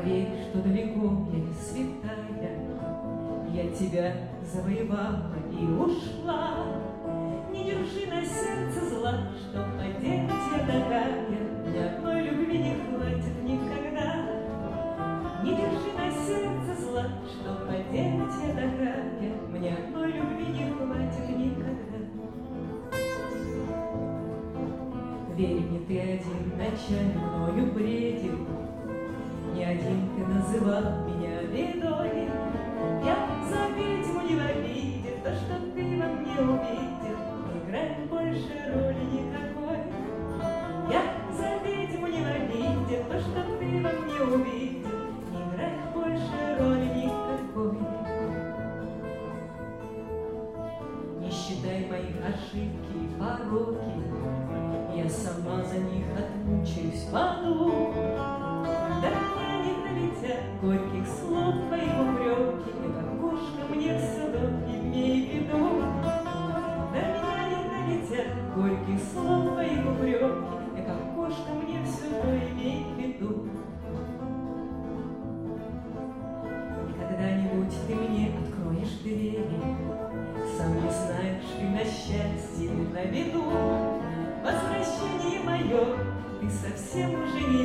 Поверь, что далеко я не святая, я тебя завоевала и ушла. Не держи на сердце зла, что поделать я такая, ни одной любви не хватит никогда. Не держи на сердце зла, что поделать я такая, мне одной любви не хватит никогда. Верь мне, ты один ночами мною бредил, не один ты называл меня бедой. Я за ведьму не в обиде, то, что ты во мне увидел, не играет больше роли никакой. Я за ведьму не в обиде, то, что ты во мне увидел, не играет больше роли никакой. Не считай моих ошибки и пороки, я сама за них отмучаюсь, паду. Да меня не налетят горьких слов твоих упреки, эта кошка мне в садок, имей в виду. Да меня не налетят горьких слов твоих упреки, эта кошка мне все то, имей в виду. И когда-нибудь ты мне откроешь двери, сам не знаешь, ты на счастье на виду. Возвращение мое ты совсем уже не